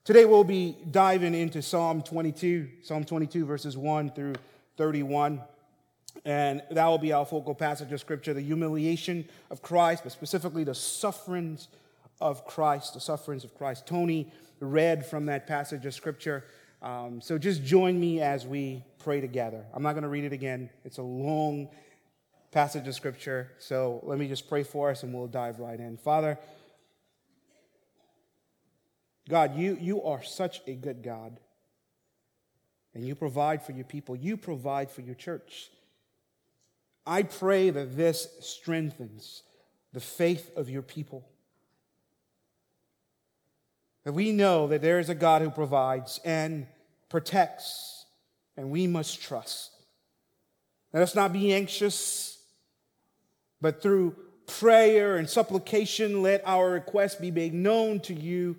Today we'll be diving into Psalm 22 verses 1 through 31. And that will be our focal passage of Scripture, the humiliation of Christ, but specifically the sufferings of Christ, Tony read from that passage of Scripture. So just join me as we pray together. I'm not going to read it again. It's a long passage of Scripture. So let me just pray for us and we'll dive right in. Father, God, you are such a good God. And you provide for your people. You provide for your church. I pray that this strengthens the faith of your people. That we know that there is a God who provides and protects, and we must trust. Let us not be anxious, but through prayer and supplication, let our requests be made known to you.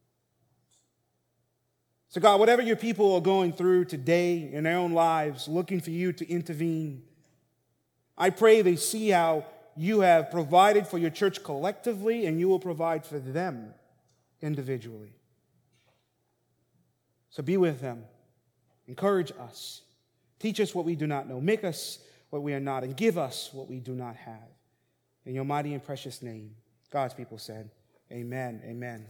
So God, whatever your people are going through today in their own lives, looking for you to intervene, I pray they see how you have provided for your church collectively and you will provide for them individually. So be with them. Encourage us. Teach us what we do not know. Make us what we are not and give us what we do not have. In your mighty and precious name, God's people said, amen, amen.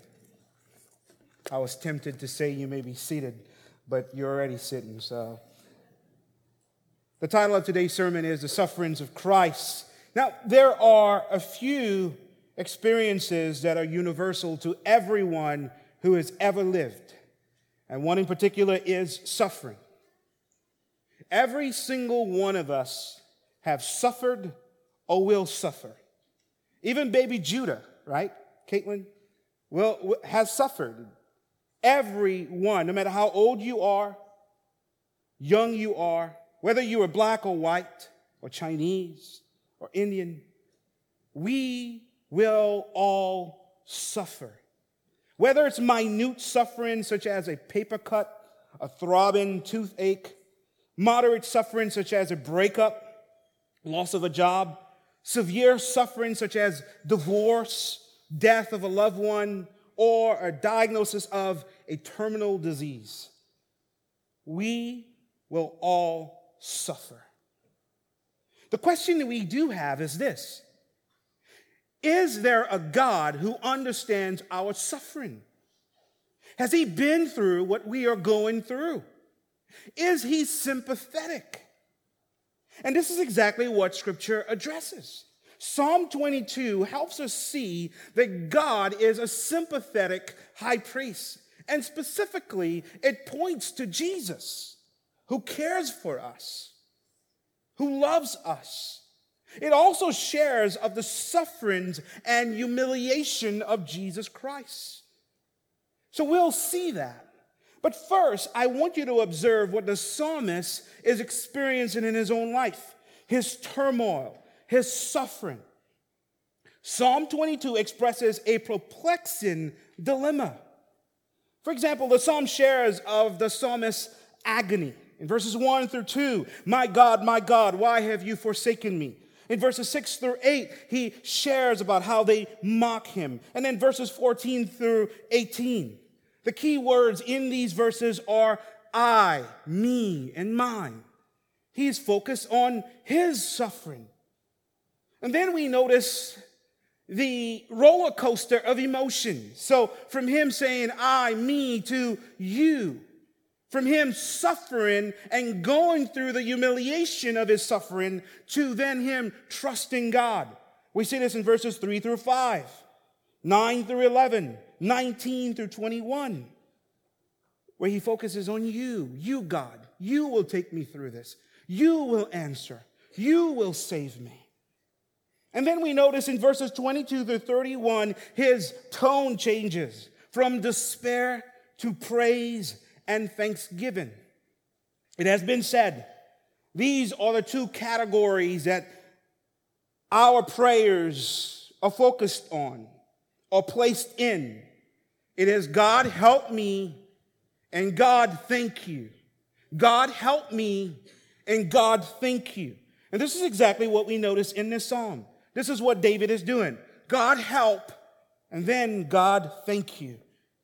I was tempted to say you may be seated, but you're already sitting, so. The title of today's sermon is The Sufferings of Christ. Now, there are a few experiences that are universal to everyone who has ever lived. And one in particular is suffering. Every single one of us have suffered or will suffer. Even baby Judah, right, Caitlin, has suffered. Everyone, no matter how old you are, young you are, whether you are black or white or Chinese or Indian, we will all suffer. Whether it's minute suffering such as a paper cut, a throbbing toothache, moderate suffering such as a breakup, loss of a job, severe suffering such as divorce, death of a loved one, or a diagnosis of a terminal disease. We will all suffer. The question that we do have is this: is there a God who understands our suffering? Has he been through what we are going through? Is he sympathetic? And this is exactly what Scripture addresses. Psalm 22 helps us see that God is a sympathetic high priest. And specifically, it points to Jesus, who cares for us, who loves us. It also shares of the sufferings and humiliation of Jesus Christ. So we'll see that. But first, I want you to observe what the psalmist is experiencing in his own life, his turmoil, his suffering. Psalm 22 expresses a perplexing dilemma. For example, the psalm shares of the psalmist's agony. In verses 1 through 2, my God, why have you forsaken me? In verses 6 through 8, he shares about how they mock him. And then verses 14 through 18. The key words in these verses are I, me, and mine. He's focused on his suffering. And then we notice the roller coaster of emotion. So from him saying I, me, to you. From him suffering and going through the humiliation of his suffering to then him trusting God. We see this in verses 3 through 5, 9 through 11, 19 through 21, where he focuses on you, God. You will take me through this. You will answer. You will save me. And then we notice in verses 22 through 31, his tone changes from despair to praise and thanksgiving. It has been said, these are the two categories that our prayers are focused on or placed in. It is God help me and God thank you. God help me and God thank you. And this is exactly what we notice in this psalm. This is what David is doing. God help and then God thank you.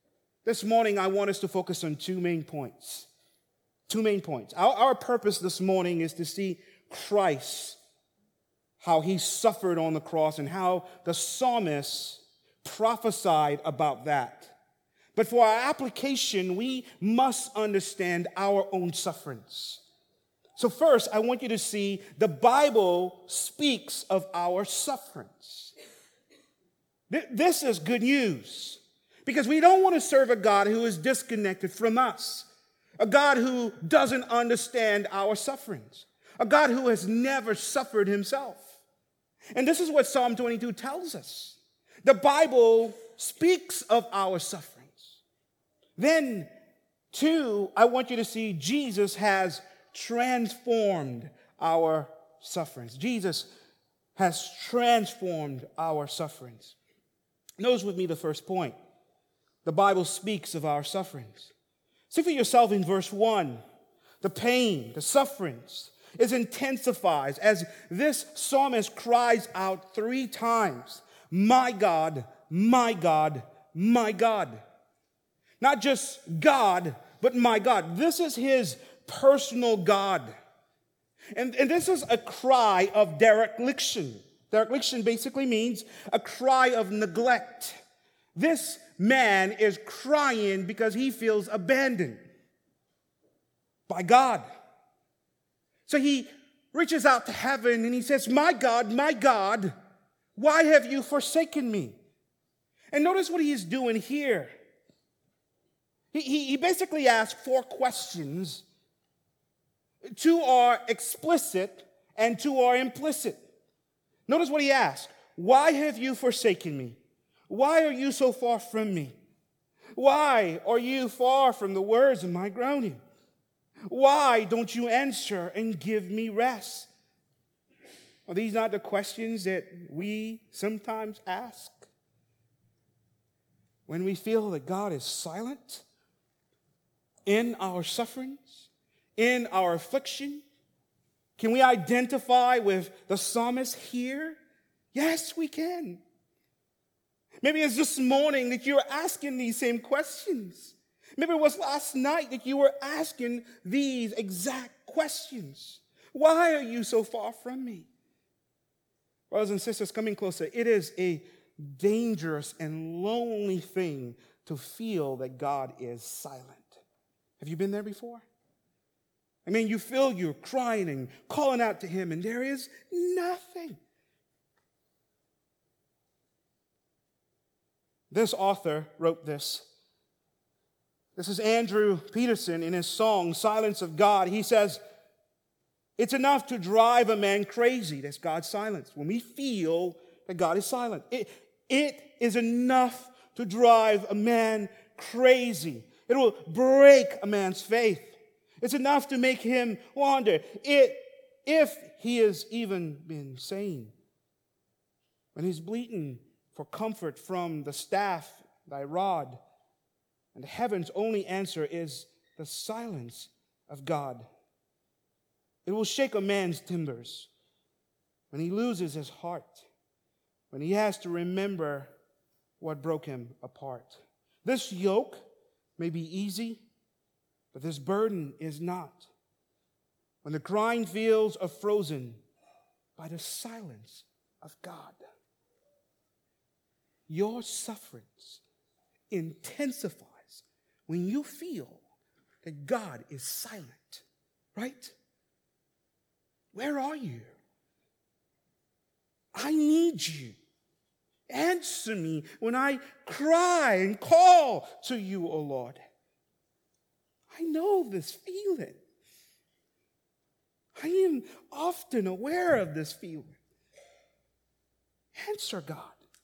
This morning, I want us to focus on two main points. Two main points. Our purpose this morning is to see Christ, how he suffered on the cross, and how the psalmist prophesied about that. But for our application, we must understand our own sufferings. So first, I want you to see the Bible speaks of our sufferings. This is good news, because we don't want to serve a God who is disconnected from us, a God who doesn't understand our sufferings, a God who has never suffered himself. And this is what Psalm 22 tells us. The Bible speaks of our sufferings. Then, two, I want you to see Jesus has transformed our sufferings. Jesus has transformed our sufferings. Notice with me the first point. The Bible speaks of our sufferings. See for yourself in verse 1. The pain, the sufferings, is intensified as this psalmist cries out 3 times, "My God, my God, my God." Not just God, but my God. This is his personal God. And this is a cry of dereliction. Dereliction basically means a cry of neglect. This man is crying because he feels abandoned by God. So he reaches out to heaven and he says, my God, why have you forsaken me?" And notice what he's doing here. He basically asks 4 questions. 2 are explicit and 2 are implicit. Notice what he asks. Why have you forsaken me? Why are you so far from me? Why are you far from the words of my groaning? Why don't you answer and give me rest? Are these not the questions that we sometimes ask when we feel that God is silent in our sufferings, in our affliction? Can we identify with the psalmist here? Yes, we can. Maybe it's this morning that you're asking these same questions. Maybe it was last night that you were asking these exact questions. Why are you so far from me? Brothers and sisters, coming closer, it is a dangerous and lonely thing to feel that God is silent. Have you been there before? I mean, you feel you're crying and calling out to him, and there is nothing. This author wrote this. This is Andrew Peterson in his song, Silence of God. He says, it's enough to drive a man crazy. That's God's silence. When we feel that God is silent, it is enough to drive a man crazy. It will break a man's faith. It's enough to make him wonder if he has even been sane. When he's bleating for comfort from the staff, thy rod, and heaven's only answer is the silence of God. It will shake a man's timbers when he loses his heart, when he has to remember what broke him apart. This yoke may be easy, but this burden is not. When the grind fields are frozen by the silence of God. Your sufferings intensifies when you feel that God is silent, right? Where are you? I need you. Answer me when I cry and call to you, O Lord. I know this feeling. I am often aware of this feeling. Answer God.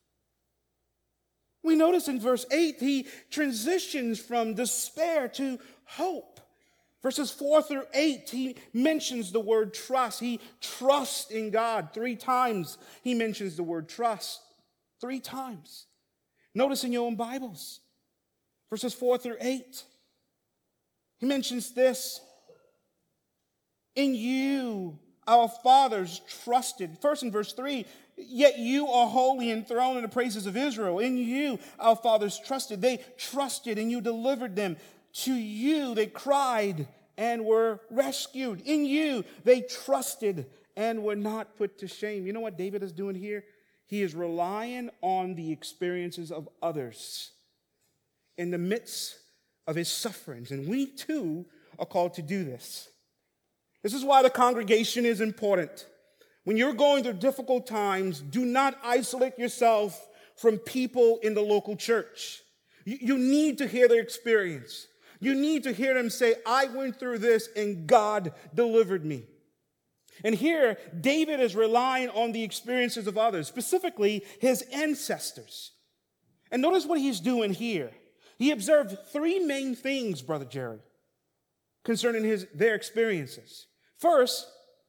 We notice in verse 8, he transitions from despair to hope. Verses 4 through 8, he mentions the word trust. He trusts in God. 3 times he mentions the word trust. 3 times. Notice in your own Bibles. Verses 4 through 8. He mentions this. In you, our fathers trusted. First in verse 3, Yet you are holy, enthroned in the praises of Israel. In you our fathers trusted. They trusted and you delivered them. To you they cried and were rescued. In you they trusted and were not put to shame. You know what David is doing here? He is relying on the experiences of others in the midst of his sufferings. And we too are called to do this. This is why the congregation is important. When you're going through difficult times, do not isolate yourself from people in the local church. You need to hear their experience. You need to hear them say, I went through this and God delivered me. And here, David is relying on the experiences of others, specifically his ancestors. And notice what he's doing here. He observed three main things, Brother Jerry, concerning their experiences. First,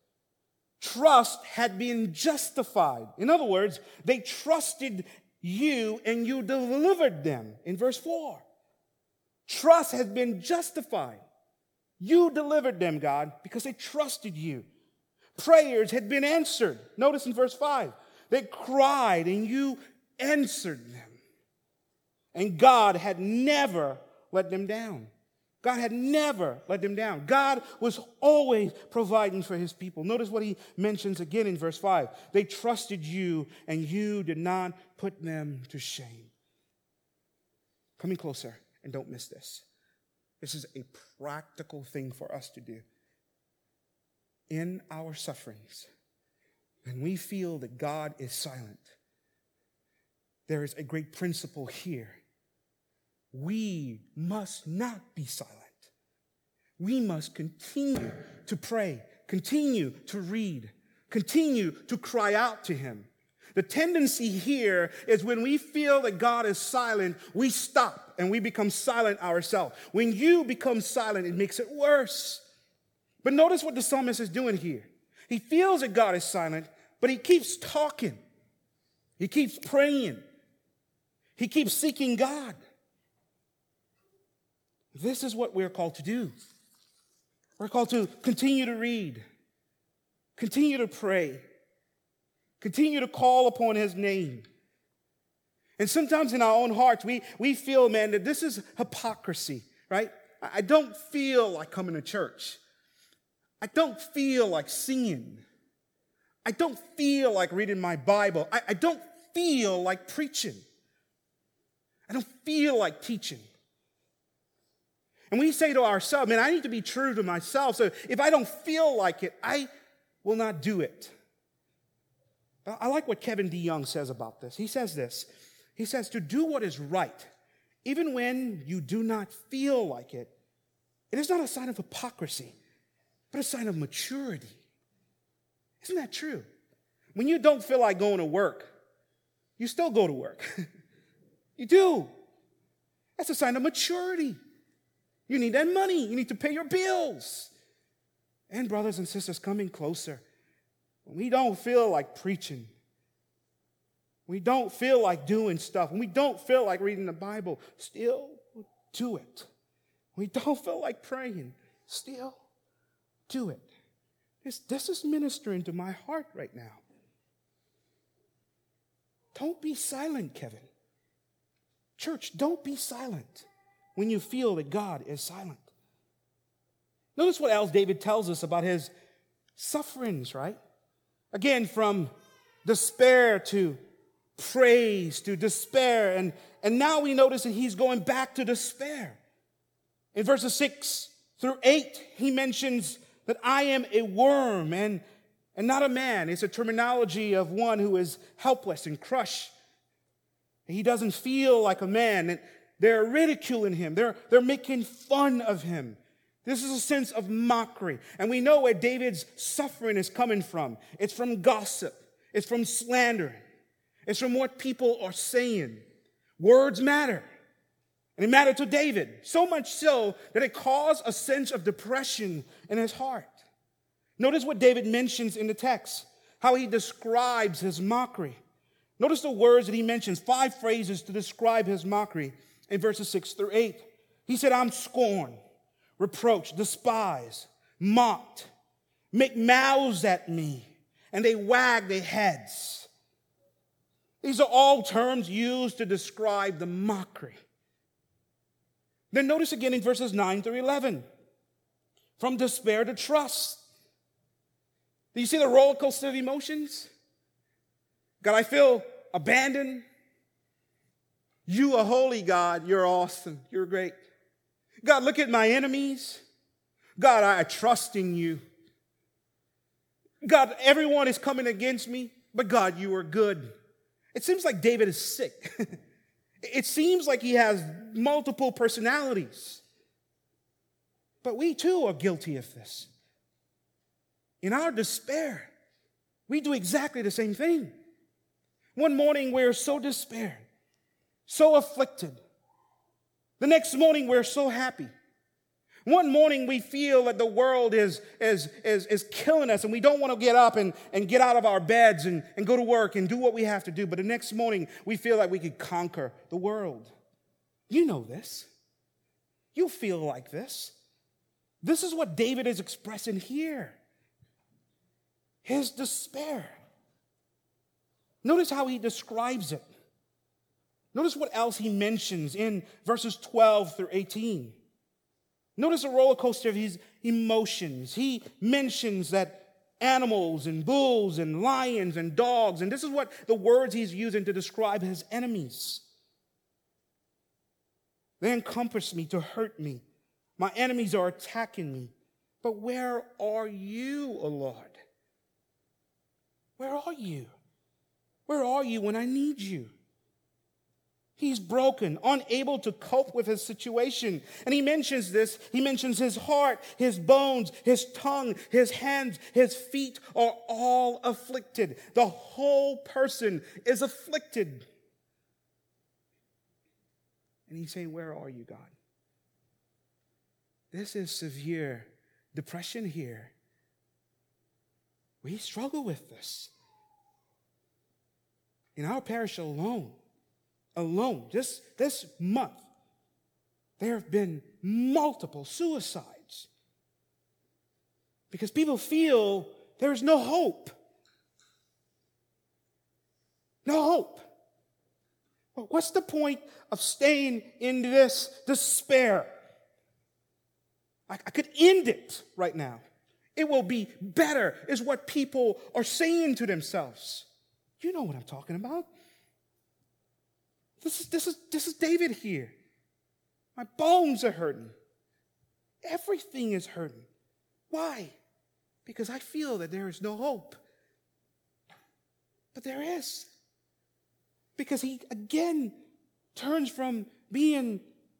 trust had been justified. In other words, they trusted you and you delivered them. In verse 4, trust has been justified. You delivered them, God, because they trusted you. Prayers had been answered. Notice in verse 5, they cried and you answered them. And God had never let them down. God had never let them down. God was always providing for his people. Notice what he mentions again in verse 5. They trusted you and you did not put them to shame. Coming closer, and don't miss this. This is a practical thing for us to do. In our sufferings, when we feel that God is silent, there is a great principle here. We must not be silent. We must continue to pray, continue to read, continue to cry out to him. The tendency here is when we feel that God is silent, we stop and we become silent ourselves. When you become silent, it makes it worse. But notice what the psalmist is doing here. He feels that God is silent, but he keeps talking. He keeps praying. He keeps seeking God. This is what we're called to do. We're called to continue to read, continue to pray, continue to call upon his name. And sometimes in our own hearts, we feel, man, that this is hypocrisy, right? I don't feel like coming to church. I don't feel like singing. I don't feel like reading my Bible. I don't feel like preaching. I don't feel like teaching. And we say to ourselves, man, I need to be true to myself. So if I don't feel like it, I will not do it. I like what Kevin DeYoung says about this. He says this. He says, to do what is right, even when you do not feel like it, it is not a sign of hypocrisy, but a sign of maturity. Isn't that true? When you don't feel like going to work, you still go to work. You do. That's a sign of maturity. You need that money. You need to pay your bills. And brothers and sisters, coming closer, when we don't feel like preaching, we don't feel like doing stuff, when we don't feel like reading the Bible, still do it. We don't feel like praying, still do it. This is ministering to my heart right now. Don't be silent, Kevin. Church, don't be silent when you feel that God is silent. Notice what else David tells us about his sufferings, right? Again, from despair to praise to despair. And now we notice that he's going back to despair. In verses 6 through 8, he mentions that I am a worm and not a man. It's a terminology of one who is helpless and crushed. He doesn't feel like a man. And they're ridiculing him. They're making fun of him. This is a sense of mockery. And we know where David's suffering is coming from. It's from gossip. It's from slander. It's from what people are saying. Words matter. And it mattered to David, so much so that it caused a sense of depression in his heart. Notice what David mentions in the text, how he describes his mockery. Notice the words that he mentions, 5 phrases to describe his mockery in verses 6 through 8. He said, I'm scorned, reproached, despised, mocked, make mouths at me, and they wag their heads. These are all terms used to describe the mockery. Then notice again in verses 9 through 11. From despair to trust. Do you see the roller coaster of emotions? God, I feel abandoned. You are holy, God. You're awesome. You're great. God, look at my enemies. God, I trust in you. God, everyone is coming against me, but God, you are good. It seems like David is sick. It seems like he has multiple personalities. But we too are guilty of this. In our despair, we do exactly the same thing. One morning we're so despaired, so afflicted. The next morning we're so happy. One morning we feel that the world is killing us and we don't want to get up and get out of our beds and go to work and do what we have to do. But the next morning we feel like we could conquer the world. You know this. You feel like this. This is what David is expressing here. His despair. Notice how he describes it. Notice what else he mentions in verses 12 through 18. Notice the roller coaster of his emotions. He mentions that animals and bulls and lions and dogs, and this is what the words he's using to describe his enemies. They encompass me to hurt me. My enemies are attacking me. But where are you, O Lord? Where are you? Where are you when I need you? He's broken, unable to cope with his situation. And he mentions this. He mentions his heart, his bones, his tongue, his hands, his feet are all afflicted. The whole person is afflicted. And he's saying, where are you, God? This is severe depression here. We struggle with this. In our parish alone, just this month, there have been multiple suicides because people feel there is no hope. No hope. Well, what's the point of staying in this despair? I could end it right now. It will be better, is what people are saying to themselves. You know what I'm talking about. This is David here. My bones are hurting. Everything is hurting. Why? Because I feel that there is no hope. But there is. Because he again turns from being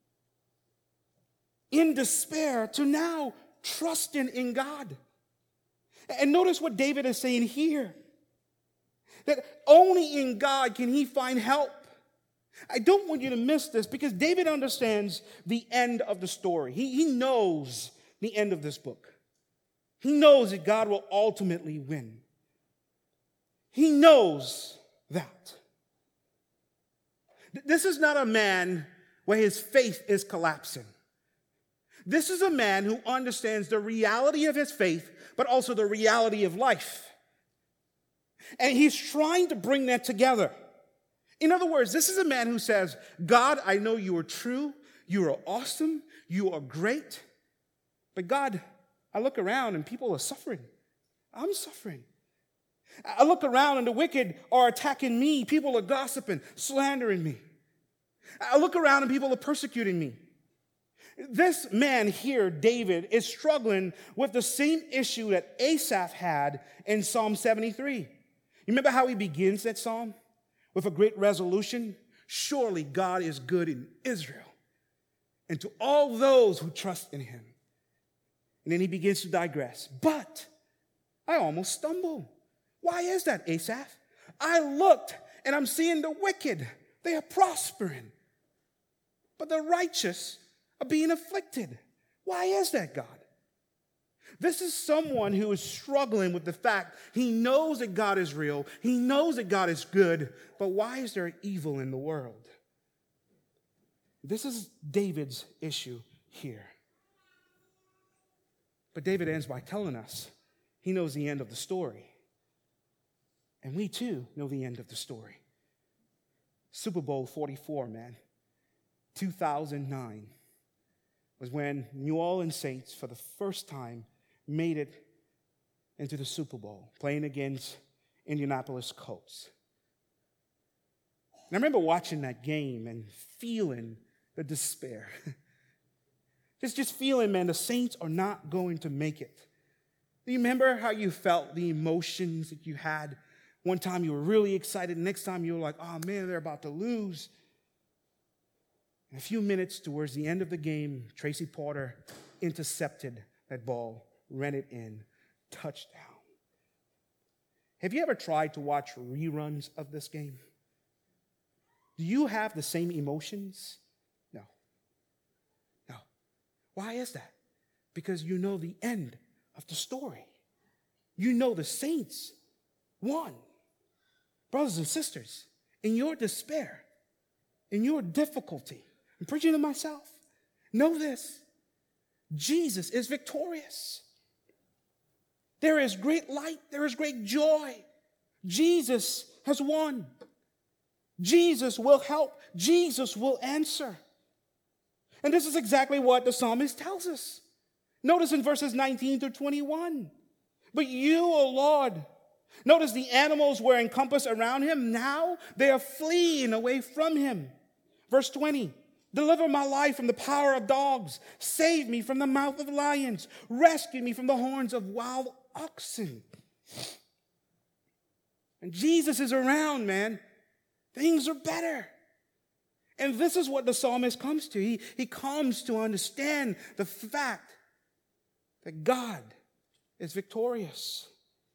in despair to now trusting in God. And notice what David is saying here. That only in God can he find help. I don't want you to miss this because David understands the end of the story. He knows the end of this book. He knows that God will ultimately win. He knows that. This is not a man where his faith is collapsing. This is a man who understands the reality of his faith, but also the reality of life. And he's trying to bring that together. In other words, this is a man who says, God, I know you are true, you are awesome, you are great. But God, I look around and people are suffering. I'm suffering. I look around and the wicked are attacking me. People are gossiping, slandering me. I look around and people are persecuting me. This man here, David, is struggling with the same issue that Asaph had in Psalm 73. You remember how he begins that psalm? With a great resolution, surely God is good in Israel and to all those who trust in him. And then he begins to digress. But I almost stumble. Why is that, Asaph? I looked and I'm seeing the wicked. They are prospering. But the righteous are being afflicted. Why is that, God? This is someone who is struggling with the fact he knows that God is real. He knows that God is good. But why is there evil in the world? This is David's issue here. But David ends by telling us he knows the end of the story. And we too know the end of the story. Super Bowl 44, man. 2009 was when New Orleans Saints, for the first time, made it into the Super Bowl, playing against Indianapolis Colts. And I remember watching that game and feeling the despair. just feeling, man, the Saints are not going to make it. Do you remember how you felt, the emotions that you had? One time you were really excited, next time you were like, oh man, they're about to lose. In a few minutes towards the end of the game, Tracy Porter intercepted that ball, ran it in, touchdown. Have you ever tried to watch reruns of this game? Do you have the same emotions? No. Why is that? Because you know the end of the story. You know the Saints won. Brothers and sisters, in your despair, in your difficulty, I'm preaching to myself, know this: Jesus is victorious. There is great light, there is great joy. Jesus has won. Jesus will help. Jesus will answer. And this is exactly what the psalmist tells us. Notice in verses 19 through 21. But you, O Lord, notice the animals were encompassed around him. Now they are fleeing away from him. Verse 20. Deliver my life from the power of dogs. Save me from the mouth of lions. Rescue me from the horns of wild oxen. And Jesus is around, man. Things are better. And this is what the psalmist comes to. He comes to understand the fact that God is victorious.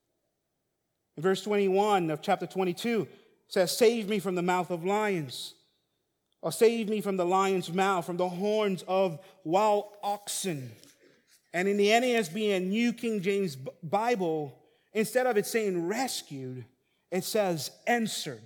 In verse 21 of chapter 22, it says, save me from the mouth of lions. Or save me from the lion's mouth, from the horns of wild oxen. And in the NASB and New King James Bible, instead of it saying rescued, it says answered.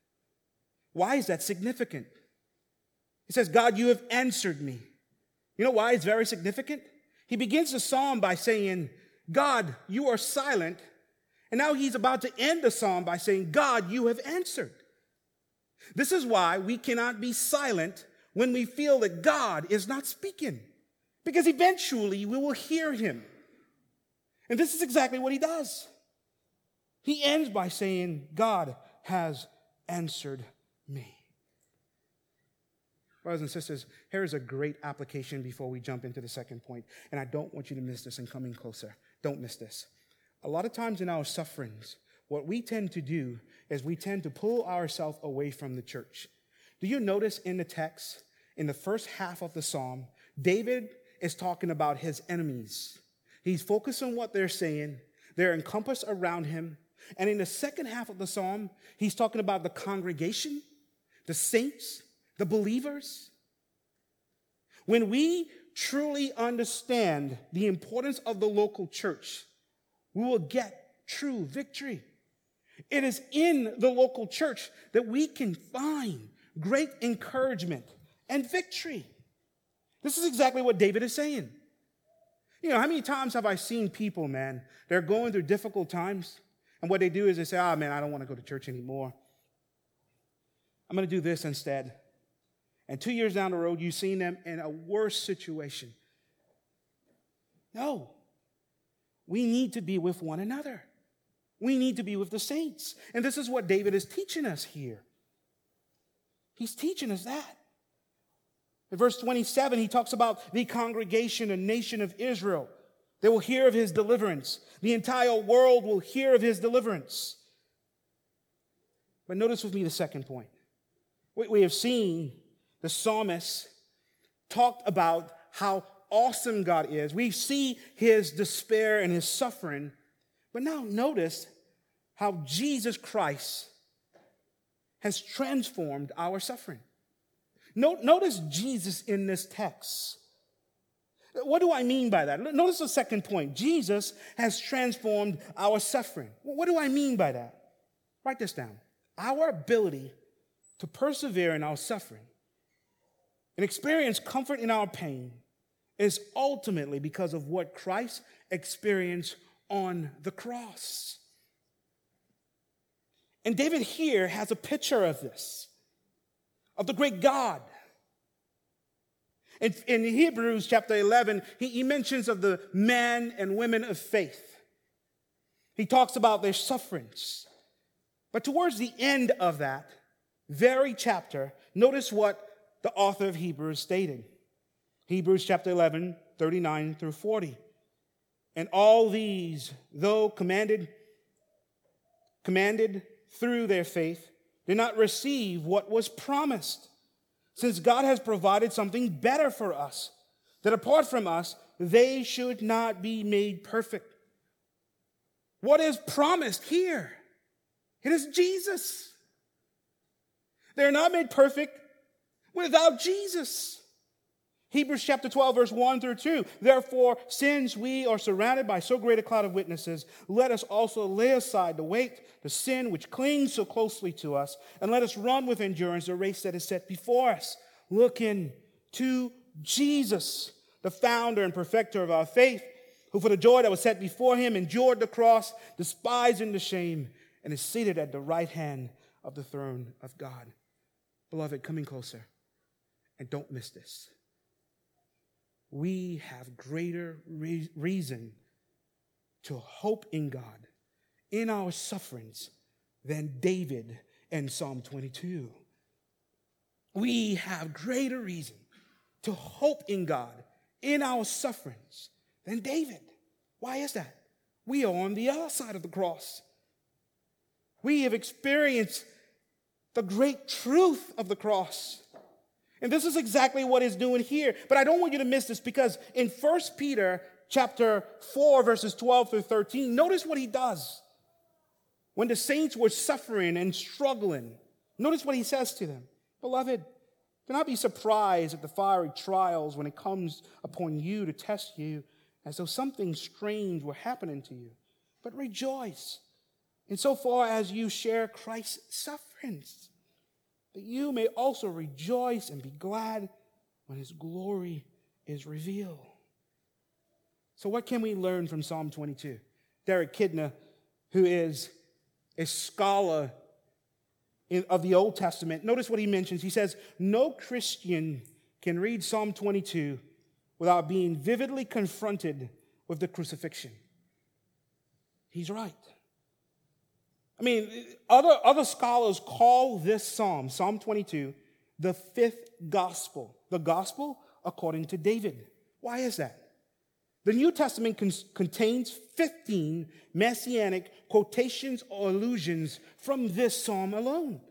Why is that significant? It says, God, you have answered me. You know why it's very significant? He begins the psalm by saying, God, you are silent. And now he's about to end the psalm by saying, God, you have answered. This is why we cannot be silent when we feel that God is not speaking, because eventually we will hear him. And this is exactly what he does. He ends by saying, God has answered me. Brothers and sisters, here is a great application before we jump into the second point. And I don't want you to miss this in coming closer. Don't miss this. A lot of times in our sufferings, what we tend to do is we tend to pull ourselves away from the church. Do you notice in the text, in the first half of the psalm, David is talking about his enemies. He's focused on what they're saying. They're encompassed around him. And in the second half of the psalm, he's talking about the congregation, the saints, the believers. When we truly understand the importance of the local church, we will get true victory. It is in the local church that we can find great encouragement and victory. This is exactly what David is saying. You know, how many times have I seen people, man, they're going through difficult times, and what they do is they say, man, I don't want to go to church anymore. I'm going to do this instead. And 2 years down the road, you've seen them in a worse situation. No. We need to be with one another. We need to be with the saints. And this is what David is teaching us here. He's teaching us that. In verse 27, he talks about the congregation and nation of Israel. They will hear of his deliverance. The entire world will hear of his deliverance. But notice with me the second point. We have seen the psalmist talked about how awesome God is. We see his despair and his suffering. But now notice how Jesus Christ has transformed our suffering. Notice Jesus in this text. What do I mean by that? Notice the second point. Jesus has transformed our suffering. What do I mean by that? Write this down. Our ability to persevere in our suffering and experience comfort in our pain is ultimately because of what Christ experienced on the cross. And David here has a picture of this. of the great God. In Hebrews chapter 11, he mentions of the men and women of faith. He talks about their sufferings. But towards the end of that very chapter, notice what the author of Hebrews stated. Hebrews chapter 11, 39 through 40. And all these, though commanded through their faith, did not receive what was promised, since God has provided something better for us, that apart from us, they should not be made perfect. What is promised here? It is Jesus. They're not made perfect without Jesus. Hebrews chapter 12, verse 1 through 2. Therefore, since we are surrounded by so great a cloud of witnesses, let us also lay aside the weight, the sin which clings so closely to us, and let us run with endurance the race that is set before us, looking to Jesus, the founder and perfecter of our faith, who for the joy that was set before him endured the cross, despising the shame, and is seated at the right hand of the throne of God. Beloved, coming closer, and don't miss this. We have greater reason to hope in God in our sufferings than David in Psalm 22. We have greater reason to hope in God in our sufferings than David. Why is that? We are on the other side of the cross. We have experienced the great truth of the cross. And this is exactly what he's doing here. But I don't want you to miss this, because in 1 Peter chapter 4, verses 12 through 13, notice what he does. When the saints were suffering and struggling, notice what he says to them. Beloved, do not be surprised at the fiery trials when it comes upon you to test you, as though something strange were happening to you. But rejoice insofar as you share Christ's sufferings, that you may also rejoice and be glad when his glory is revealed. So what can we learn from Psalm 22? Derek Kidner, who is a scholar of the Old Testament, notice what he mentions. He says, no Christian can read Psalm 22 without being vividly confronted with the crucifixion. He's right. I mean, other scholars call this psalm, Psalm 22, the fifth gospel. The gospel according to David. Why is that? The New Testament contains 15 messianic quotations or allusions from this psalm alone.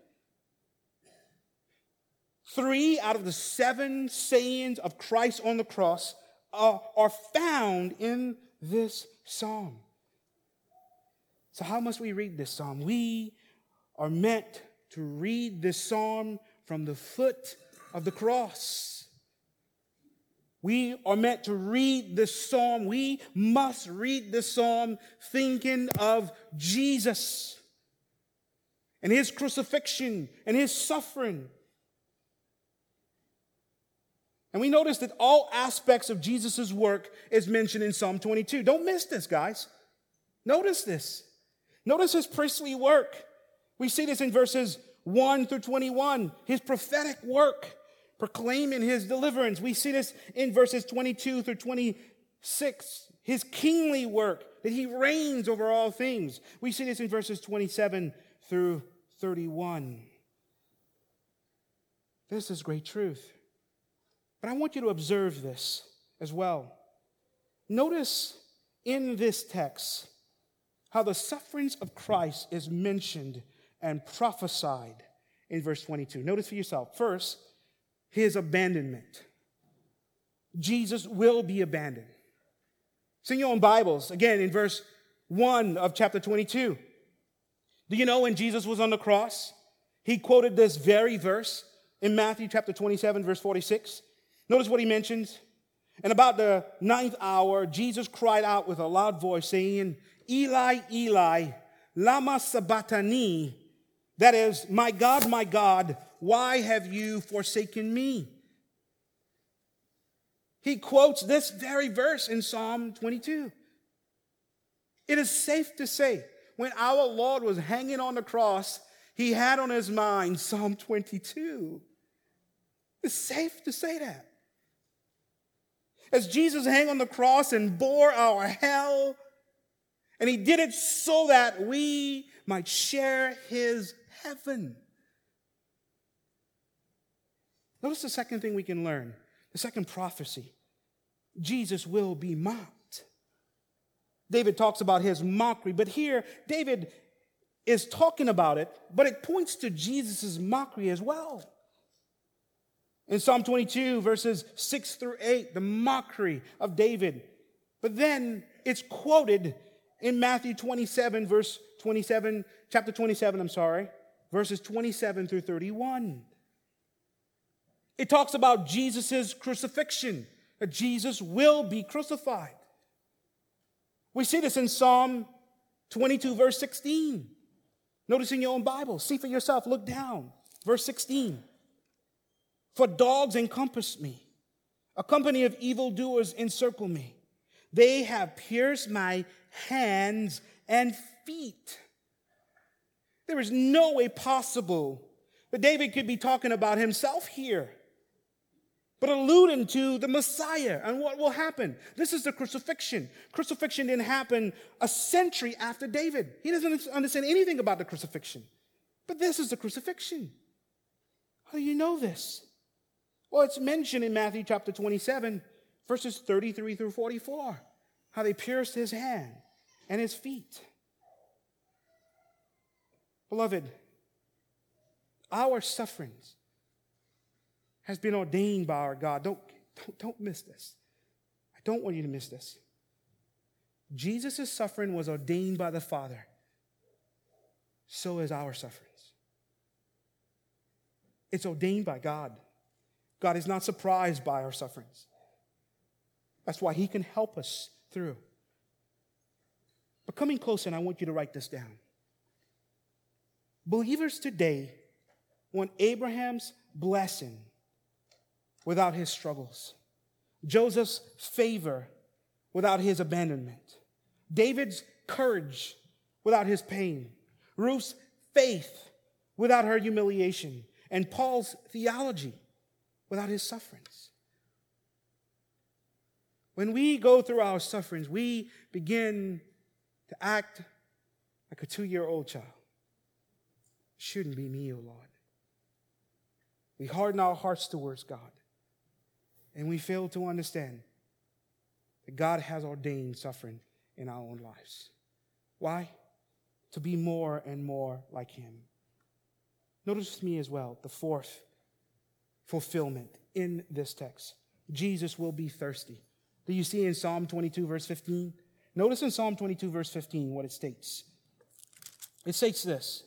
3 out of the 7 sayings of Christ on the cross are found in this psalm. So how must we read this psalm? We are meant to read this psalm from the foot of the cross. We are meant to read this psalm. We must read this psalm thinking of Jesus and his crucifixion and his suffering. And we notice that all aspects of Jesus' work is mentioned in Psalm 22. Don't miss this, guys. Notice this. Notice his priestly work. We see this in verses 1 through 21, his prophetic work, proclaiming his deliverance. We see this in verses 22 through 26, his kingly work, that he reigns over all things. We see this in verses 27 through 31. This is great truth. But I want you to observe this as well. Notice in this text how the sufferings of Christ is mentioned and prophesied in verse 22. Notice for yourself. First, his abandonment. Jesus will be abandoned. It's in your own Bibles, again, in verse 1 of chapter 22. Do you know when Jesus was on the cross, he quoted this very verse in Matthew chapter 27, verse 46. Notice what he mentions. And about the 9th hour, Jesus cried out with a loud voice, saying, Eli, Eli, lama sabachthani. That is, my God, why have you forsaken me? He quotes this very verse in Psalm 22. It is safe to say, when our Lord was hanging on the cross, he had on his mind Psalm 22. It's safe to say that. As Jesus hung on the cross and bore our hell, and he did it so that we might share his heaven. Notice the second thing we can learn, the second prophecy. Jesus will be mocked. David talks about his mockery, but here David is talking about it, but it points to Jesus' mockery as well. In Psalm 22, verses 6 through 8, the mockery of David. But then it's quoted in Matthew 27, chapter 27, verses 27 through 31. It talks about Jesus' crucifixion, that Jesus will be crucified. We see this in Psalm 22, verse 16. Notice in your own Bible. See for yourself. Look down. Verse 16. For dogs encompass me. A company of evildoers encircle me. They have pierced my hands and feet. There is no way possible that David could be talking about himself here, but alluding to the Messiah and what will happen. This is the crucifixion. Crucifixion didn't happen a century after David. He doesn't understand anything about the crucifixion. But this is the crucifixion. How do you know this? Well, it's mentioned in Matthew chapter 27, verses 33 through 44, how they pierced his hand and his feet. Beloved, our sufferings has been ordained by our God. Don't miss this. I don't want you to miss this. Jesus' suffering was ordained by the Father. So is our sufferings. It's ordained by God. God is not surprised by our sufferings. That's why he can help us through. But coming closer, and I want you to write this down. Believers today want Abraham's blessing without his struggles, Joseph's favor without his abandonment, David's courage without his pain, Ruth's faith without her humiliation, and Paul's theology without his sufferings. When we go through our sufferings, we begin to act like a 2-year-old child. Shouldn't be me, O Lord. We harden our hearts towards God. And we fail to understand that God has ordained suffering in our own lives. Why? To be more and more like him. Notice with me as well the fourth fulfillment in this text. Jesus will be thirsty. Do you see in Psalm 22, verse 15? Notice in Psalm 22, verse 15, what it states. It states this: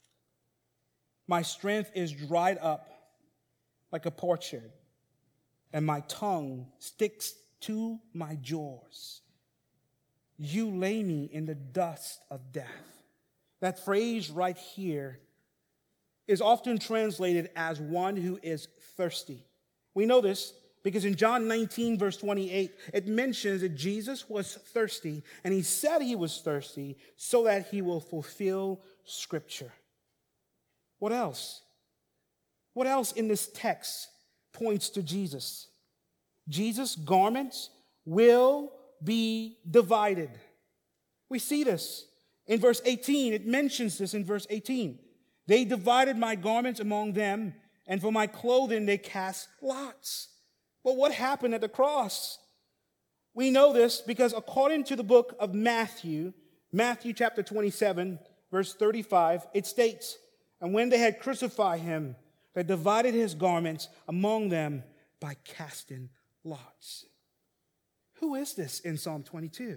my strength is dried up like a potsherd, and my tongue sticks to my jaws. You lay me in the dust of death. That phrase right here is often translated as one who is thirsty. We know this because in John 19, verse 28, it mentions that Jesus was thirsty, and he said he was thirsty so that he will fulfill Scripture. What else? What else in this text points to Jesus? Jesus' garments will be divided. We see this in verse 18. It mentions this in verse 18. They divided my garments among them, and for my clothing they cast lots. But what happened at the cross? We know this because according to the book of Matthew chapter 27, verse 35, it states, and when they had crucified him, they divided his garments among them by casting lots. Who is this in Psalm 22?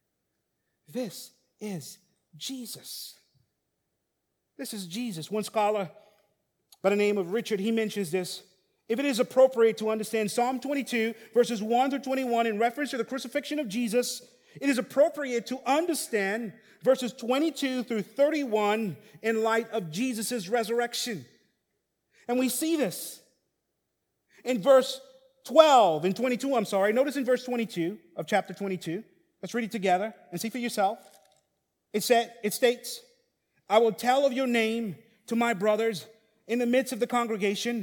This is Jesus. This is Jesus. One scholar by the name of Richard, he mentions this. If it is appropriate to understand Psalm 22, verses 1 through 21 in reference to the crucifixion of Jesus, it is appropriate to understand verses 22 through 31 in light of Jesus' resurrection. And we see this in verse 12 and 22, Notice in verse 22 of chapter 22. Let's read it together and see for yourself. It states, I will tell of your name to my brothers in the midst of the congregation.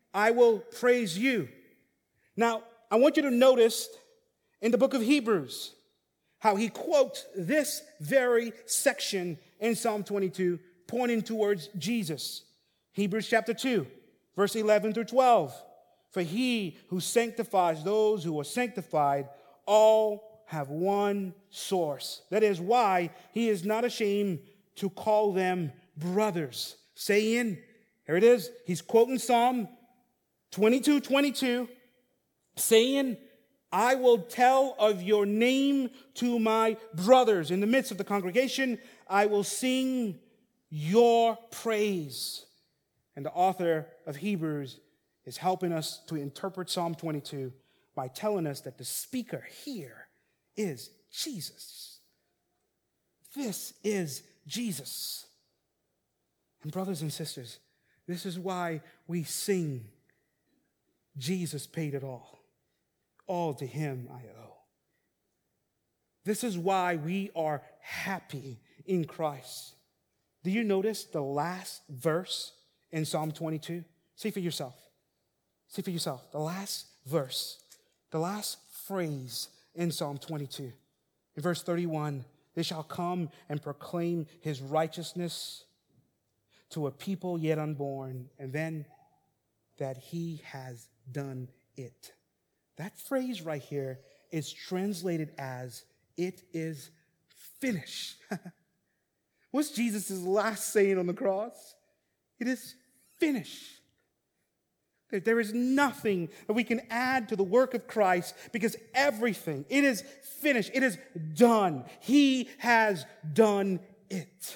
I will praise you. Now, I want you to notice in the book of Hebrews how he quotes this very section in Psalm 22, pointing towards Jesus. Hebrews chapter 2, verse 11 through 12. For he who sanctifies those who are sanctified, all have one source. That is why he is not ashamed to call them brothers, saying, here it is, he's quoting Psalm 22:22, saying, I will tell of your name to my brothers. In the midst of the congregation, I will sing your praise. And the author of Hebrews is helping us to interpret Psalm 22 by telling us that the speaker here is Jesus. This is Jesus. And brothers and sisters, this is why we sing, Jesus paid it all. All to him I owe. This is why we are happy in Christ. Do you notice the last verse in Psalm 22? See for yourself. See for yourself. The last verse, the last phrase in Psalm 22. In verse 31, they shall come and proclaim his righteousness to a people yet unborn, and then that he has done it. That phrase right here is translated as, it is finished. What's Jesus' last saying on the cross? It is finished. There is nothing that we can add to the work of Christ because everything, it is finished. It is done. He has done it.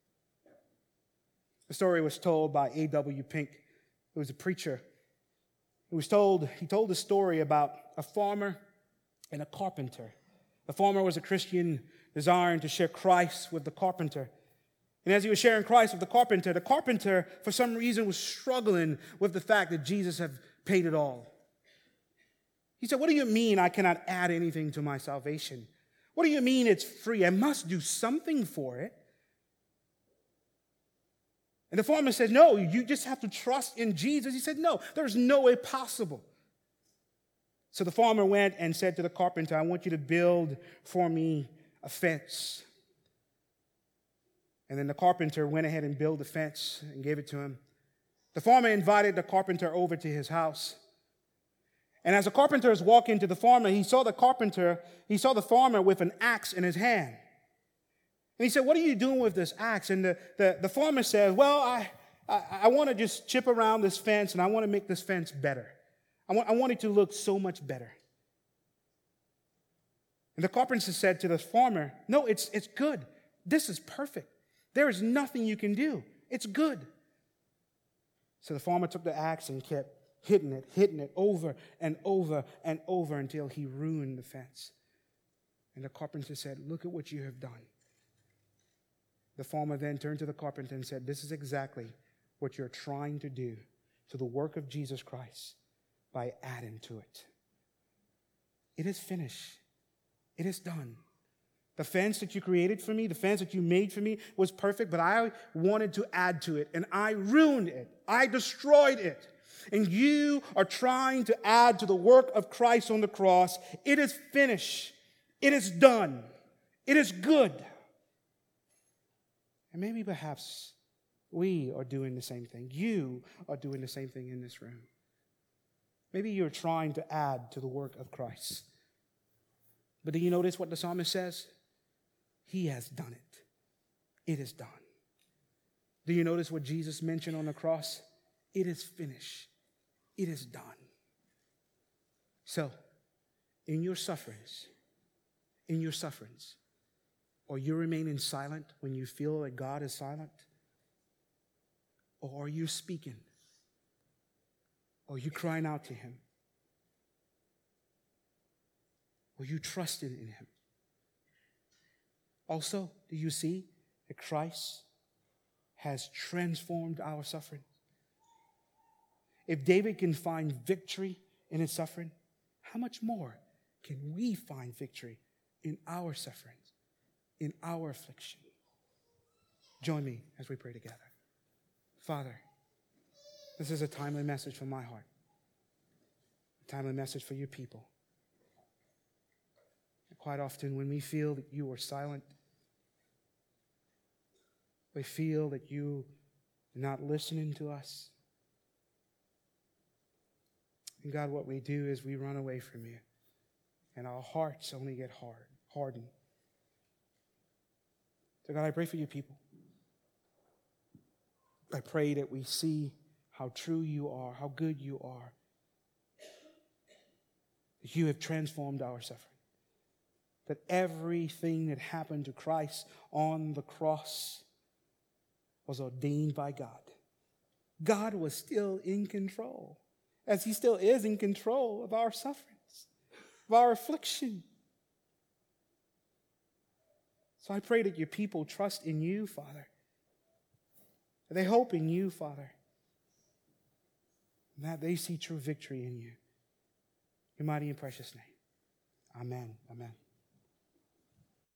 The story was told by A.W. Pink, who was a preacher. He told a story about a farmer and a carpenter. The farmer was a Christian desiring to share Christ with the carpenter. And as he was sharing Christ with the carpenter, for some reason, was struggling with the fact that Jesus had paid it all. He said, what do you mean I cannot add anything to my salvation? What do you mean it's free? I must do something for it. And the farmer said, no, you just have to trust in Jesus. He said, no, there's no way possible. So the farmer went and said to the carpenter, I want you to build for me a fence. And then the carpenter went ahead and built the fence and gave it to him. The farmer invited the carpenter over to his house. And as the carpenter was walking to the farmer, he saw the farmer with an axe in his hand. And he said, what are you doing with this axe? And the farmer said, well, I want to just chip around this fence, and I want to make this fence better. I want it to look so much better. And the carpenter said to the farmer, no, it's good. This is perfect. There is nothing you can do. It's good. So the farmer took the axe and kept hitting it over and over and over until he ruined the fence. And the carpenter said, look at what you have done. The farmer then turned to the carpenter and said, this is exactly what you're trying to do to the work of Jesus Christ by adding to it. It is finished. It is done. The fence that you created for me, the fence that you made for me was perfect, but I wanted to add to it, and I ruined it. I destroyed it. And you are trying to add to the work of Christ on the cross. It is finished. It is done. It is good. And maybe perhaps we are doing the same thing. You are doing the same thing in this room. Maybe you're trying to add to the work of Christ. But do you notice what the psalmist says? He has done it. It is done. Do you notice what Jesus mentioned on the cross? It is finished. It is done. So, in your sufferings, or you remaining silent when you feel that God is silent, or are you speaking, or are you crying out to him, or you trusting in him? Also, do you see that Christ has transformed our suffering? If David can find victory in his suffering, how much more can we find victory in our sufferings, in our affliction? Join me as we pray together. Father, This is a timely message from my heart, a timely message for your people. And quite often when we feel that you are silent, we feel that you are not listening to us. And God, what we do is we run away from you, and our hearts only get hardened. So God, I pray for your people. I pray that we see how true you are, how good you are. That you have transformed our suffering. That everything that happened to Christ on the cross was ordained by God. God was still in control, as he still is in control of our sufferings, of our affliction. So I pray that your people trust in you, Father. That they hope in you, Father. And that they see true victory in you. In your mighty and precious name. Amen. Amen.